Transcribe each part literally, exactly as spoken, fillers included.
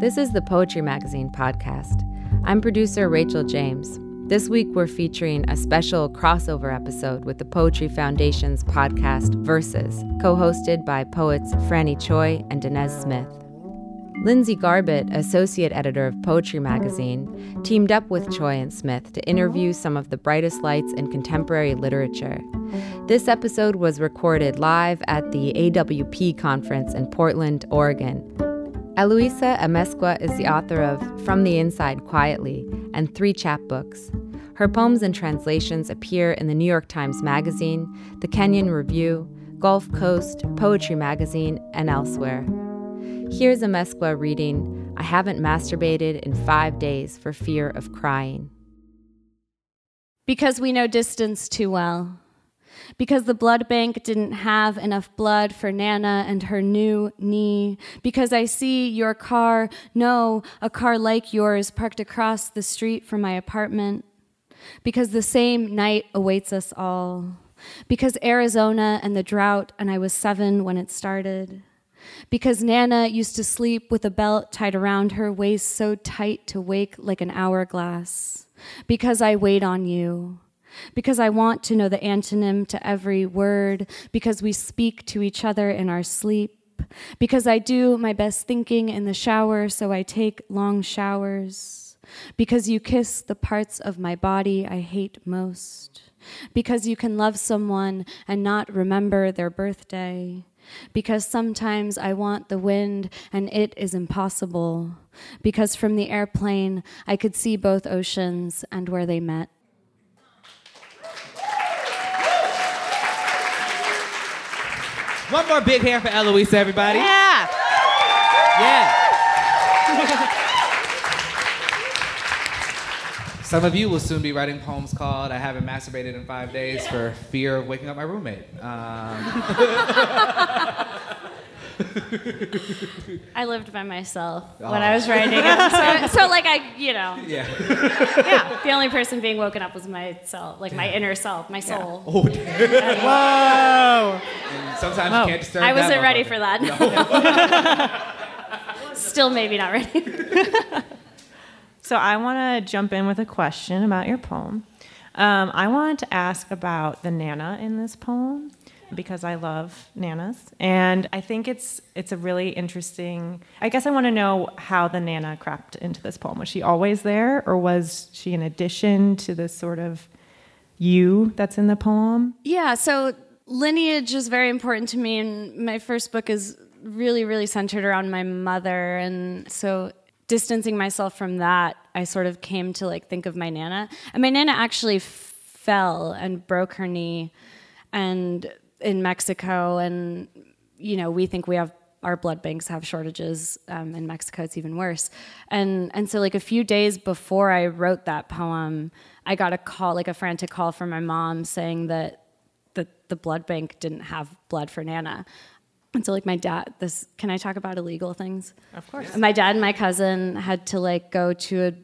This is the Poetry Magazine podcast. I'm producer Rachel James. This week we're featuring a special crossover episode with the Poetry Foundation's podcast Verses, co-hosted by poets Franny Choi and Dinez Smith. Lindsay Garbett, associate editor of Poetry Magazine, teamed up with Choi and Smith to interview some of the brightest lights in contemporary literature. This episode was recorded live at the A W P conference in Portland, Oregon. Eloisa Amezcua is the author of From the Inside Quietly and three chapbooks. Her poems and translations appear in the New York Times Magazine, the Kenyon Review, Gulf Coast, Poetry Magazine, and elsewhere. Here's Amezcua reading I Haven't Masturbated in Five Days for Fear of Crying. Because we know distance too well. Because the blood bank didn't have enough blood for Nana and her new knee. Because I see your car, no, a car like yours parked across the street from my apartment. Because the same night awaits us all. Because Arizona and the drought, and I was seven when it started. Because Nana used to sleep with a belt tied around her waist so tight to wake like an hourglass. Because I wait on you. Because I want to know the antonym to every word. Because we speak to each other in our sleep. Because I do my best thinking in the shower, so I take long showers. Because you kiss the parts of my body I hate most. Because you can love someone and not remember their birthday. Because sometimes I want the wind and it is impossible. Because from the airplane I could see both oceans and where they met. One more big hand for Eloisa, everybody. Yeah. Yeah. Some of you will soon be writing poems called I Haven't Masturbated in Five Days for Fear of Waking Up My Roommate. Um. I lived by myself Oh. when I was writing it. So, so like I, you know. Yeah. Yeah. The only person being woken up was myself, like my inner self, my soul. Oh, damn. Whoa. And sometimes Whoa. you can't disturb I that wasn't ready motherfucker. for that. Still maybe not ready. So I want to jump in with a question about your poem. Um, I wanted to ask about the Nana in this poem because I love Nanas, and I think it's it's a really interesting. I guess I want to know how the Nana crept into this poem. Was she always there, or was she an addition to this sort of you that's in the poem? Yeah, so lineage is very important to me, and my first book is really, really centered around my mother, and so distancing myself from that, I sort of came to like think of my Nana. And my Nana actually f- fell and broke her knee and in Mexico. And, you know, we think we have, our blood banks have shortages. Um, in Mexico, it's even worse. And and so like a few days before I wrote that poem, I got a call, like a frantic call from my mom saying that, that the blood bank didn't have blood for Nana. And so, like, my dad, this, can I talk about illegal things? Of course. Yes. My dad and my cousin had to, like, go to a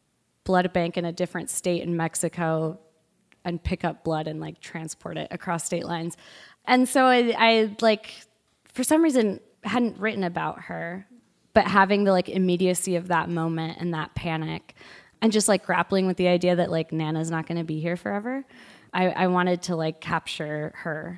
blood bank in a different state in Mexico and pick up blood and, like, transport it across state lines. And so I, I, like, for some reason, hadn't written about her, but having the, like, immediacy of that moment and that panic and just, like, grappling with the idea that, like, Nana's not going to be here forever, I, I wanted to, like, capture her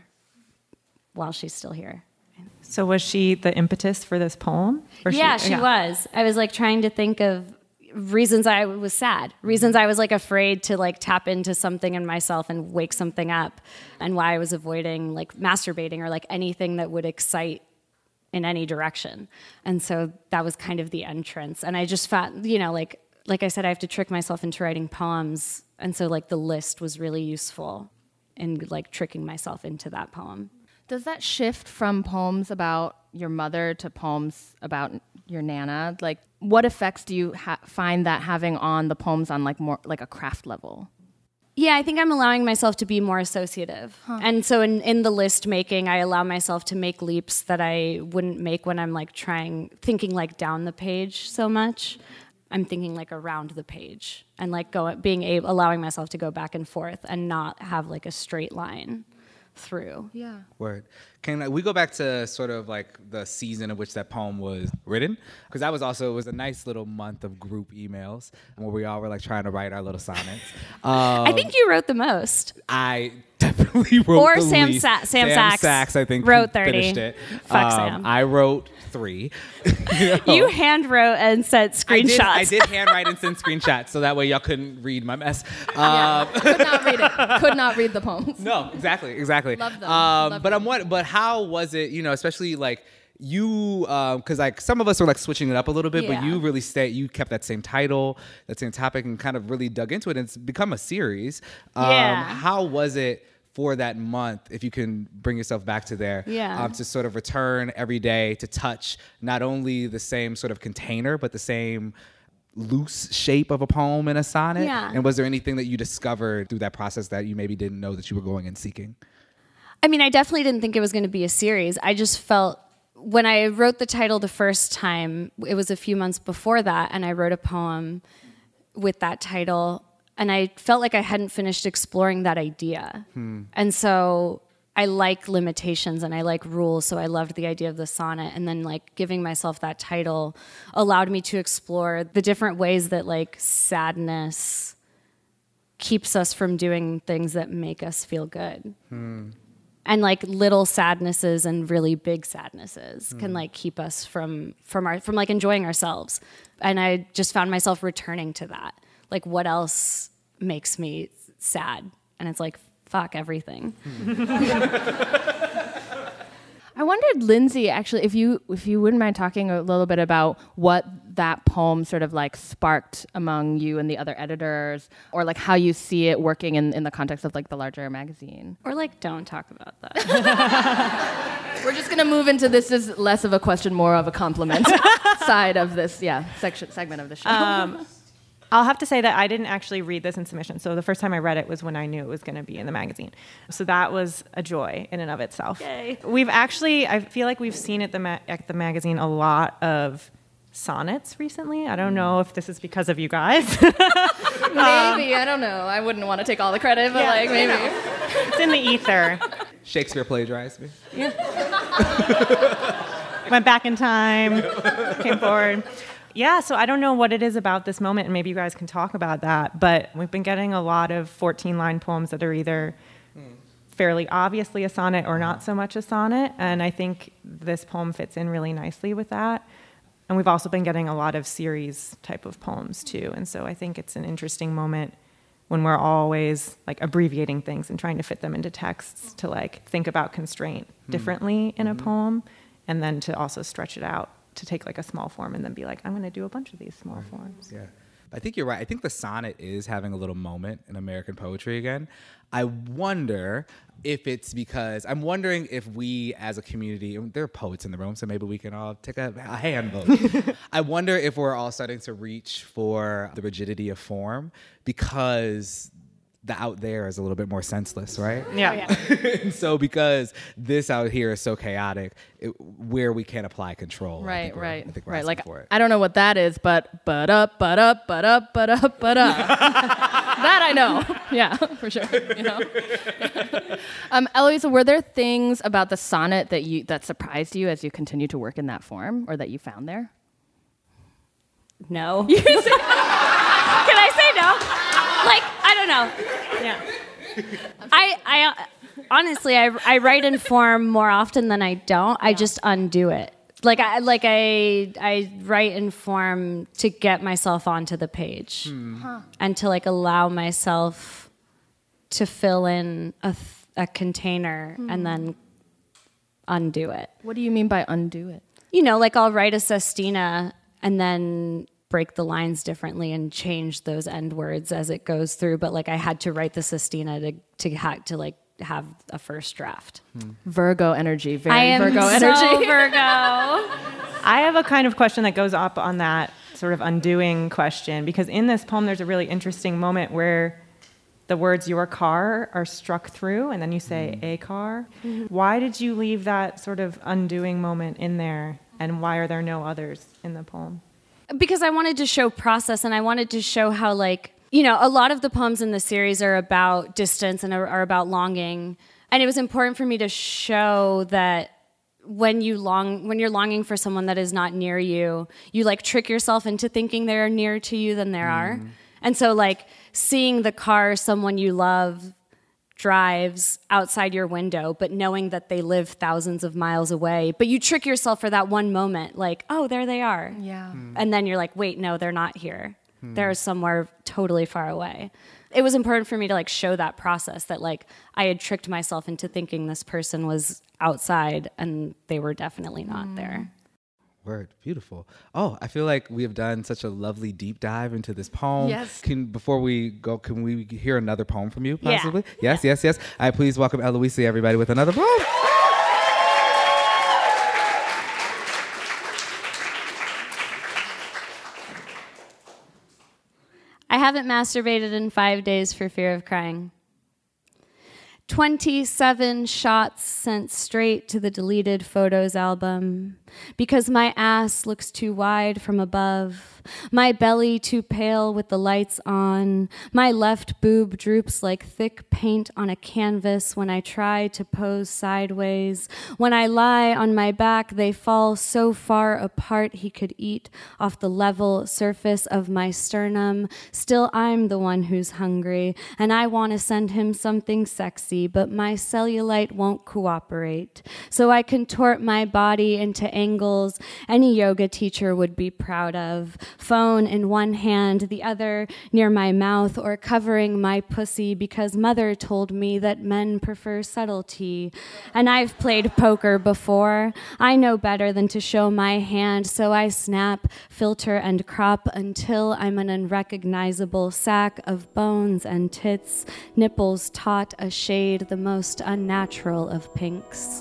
while she's still here. So was she the impetus for this poem? Or yeah, she, she yeah. was. I was like trying to think of reasons I was sad, reasons I was like afraid to like tap into something in myself and wake something up, and why I was avoiding like masturbating or like anything that would excite in any direction. And so that was kind of the entrance. And I just found, you know, like like I said, I have to trick myself into writing poems, and so like the list was really useful in like tricking myself into that poem. Does that shift from poems about your mother to poems about your Nana? Like, what effects do you ha- find that having on the poems on like more like a craft level? Yeah, I think I'm allowing myself to be more associative. Huh. And so in, in the list making, I allow myself to make leaps that I wouldn't make when I'm like trying, thinking like down the page so much. I'm thinking like around the page and like go, being able, allowing myself to go back and forth and not have like a straight line through. Yeah. Word. Can we go back to sort of like the season in which that poem was written? Because that was also, it was a nice little month of group emails where we all were like trying to write our little sonnets. Um, I think you wrote the most. I definitely wrote or the Sam least. Sa- Sam, Sam Sachs, Sachs, I think, wrote thirty. finished it. Fuck um, Sam. I wrote three. you, know? You hand wrote and sent screenshots. I did, I did handwrite and send screenshots so that way y'all couldn't read my mess. Yeah. Um, Could not read it. Could not read the poems. No, exactly, exactly. Love them. Um, Love but them. I'm what? But how was it? You know, especially like you, because um, like some of us are like switching it up a little bit, Yeah. but you really stay. You kept that same title, that same topic, and kind of really dug into it. And it's become a series. Um, Yeah. How was it for that month, if you can bring yourself back to there, Yeah. um, to sort of return every day to touch not only the same sort of container, but the same loose shape of a poem in a sonnet? Yeah. And was there anything that you discovered through that process that you maybe didn't know that you were going and seeking? I mean, I definitely didn't think it was going to be a series. I just felt when I wrote the title the first time, it was a few months before that, and I wrote a poem with that title, and I felt like I hadn't finished exploring that idea. Hmm. And so I like limitations and I like rules, so I loved the idea of the sonnet. And then like giving myself that title allowed me to explore the different ways that like sadness keeps us from doing things that make us feel good. Hmm. And like little sadnesses and really big sadnesses Hmm. can like keep us from from our from like enjoying ourselves. And I just found myself returning to that. Like, what else makes me sad? And it's like, fuck everything. I wondered, Lindsay, actually, if you if you wouldn't mind talking a little bit about what that poem sort of like sparked among you and the other editors, or like how you see it working in, in the context of like the larger magazine. Or like, don't talk about that. We're just gonna move into this is less of a question, more of a compliment side of this, yeah, section segment of the show. Um, I'll have to say that I didn't actually read this in submission. So the first time I read it was when I knew it was going to be in the magazine. So that was a joy in and of itself. Yay. We've actually, I feel like we've seen at the ma- at the magazine a lot of sonnets recently. I don't know if this is because of you guys. Maybe, I don't know. I wouldn't want to take all the credit, but Yeah, like maybe. you know. It's in the ether. Shakespeare plagiarized me. Went back in time, came forward. Yeah, so I don't know what it is about this moment, and maybe you guys can talk about that, but we've been getting a lot of fourteen-line poems that are either fairly obviously a sonnet or not so much a sonnet, and I think this poem fits in really nicely with that. And we've also been getting a lot of series type of poems, too, and so I think it's an interesting moment when we're always like abbreviating things and trying to fit them into texts to like think about constraint differently in a poem, and then to also stretch it out to take like a small form and then be like, I'm going to do a bunch of these small forms. Yeah. I think you're right. I think the sonnet is having a little moment in American poetry again. I wonder if it's because, I'm wondering if we as a community, and there are poets in the room, so maybe we can all take a, a hand vote. I wonder if we're all starting to reach for the rigidity of form because the out there is a little bit more senseless, right? Yeah. And so because this out here is so chaotic, it, where we can't apply control. I Right, think we're- right, I think we're right. asking Like for it. I don't know what that is, but but up, but up, but up, but up, but up. That I know. Yeah, for sure. You know. um, Eloisa, were there things about the sonnet that you that surprised you as you continue to work in that form, or that you found there? No. Can I say no? Like, I don't know. Yeah. I, I honestly, I, I write in form more often than I don't. I just undo it. Like I, like I, I write in form to get myself onto the page Huh. and to like allow myself to fill in a, th- a container and then undo it. What do you mean by undo it? You know, like I'll write a sestina and then break the lines differently and change those end words as it goes through. But like I had to write the sestina to to ha- to like have a first draft. Virgo energy. Very I am Virgo so energy. Virgo. I have a kind of question that goes up on that sort of undoing question, because in this poem there's a really interesting moment where the words your car are struck through and then you say a car. Why did you leave that sort of undoing moment in there, and why are there no others in the poem? Because I wanted to show process, and I wanted to show how, like, you know, a lot of the poems in the series are about distance and are, are about longing. And it was important for me to show that when you long, when you're longing for someone that is not near you, you like trick yourself into thinking they're nearer to you than they mm. are. And so like seeing the car someone you love drives outside your window, but knowing that they live thousands of miles away, but you trick yourself for that one moment, like, oh, there they are. Yeah. Mm. And then you're like, wait, no, they're not here. Mm. They're somewhere totally far away. It was important for me to like show that process that like I had tricked myself into thinking this person was outside and they were definitely not mm. there. Word. Beautiful. Oh, I feel like we have done such a lovely deep dive into this poem. Yes. Can before we go, can we hear another poem from you, possibly? Yeah. Yes, yeah. yes, yes. All right, please welcome Eloisa, everybody, with another poem. I haven't masturbated in five days for fear of crying. twenty-seven shots sent straight to the deleted photos album because my ass looks too wide from above, my belly too pale with the lights on, my left boob droops like thick paint on a canvas when I try to pose sideways. When I lie on my back, they fall so far apart he could eat off the level surface of my sternum. Still, I'm the one who's hungry, and I want to send him something sexy, but my cellulite won't cooperate. So I contort my body into angles any yoga teacher would be proud of. Phone in one hand, the other near my mouth or covering my pussy because mother told me that men prefer subtlety. And I've played poker before. I know better than to show my hand, so I snap, filter, and crop until I'm an unrecognizable sack of bones and tits, nipples taut a shade the most unnatural of pinks.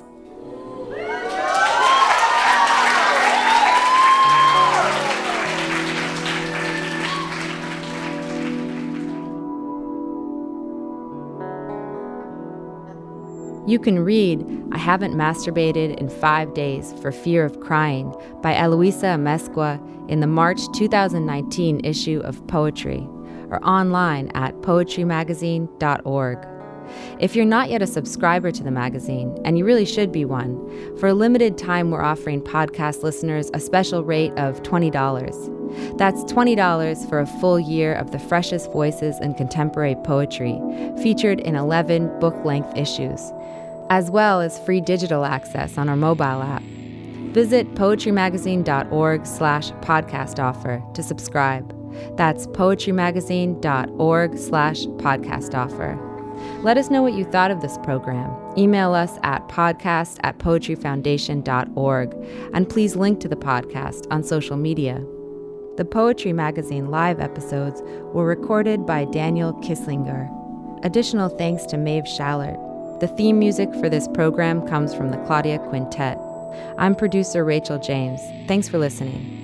You can read I Haven't Masturbated in Five Days for Fear of Crying by Eloisa Amezcua in the March two thousand nineteen issue of Poetry, or online at poetry magazine dot org. If you're not yet a subscriber to the magazine, and you really should be one, for a limited time we're offering podcast listeners a special rate of twenty dollars. That's twenty dollars for a full year of the freshest voices in contemporary poetry, featured in eleven book-length issues, as well as free digital access on our mobile app. Visit poetry magazine dot org slash podcast offer to subscribe. That's poetry magazine dot org slash podcast offer. Let us know what you thought of this program. Email us at podcast at poetry foundation dot org, and please link to the podcast on social media. The Poetry Magazine live episodes were recorded by Daniel Kisslinger. Additional thanks to Maeve Shallert. The theme music for this program comes from the Claudia Quintet. I'm producer Rachel James. Thanks for listening.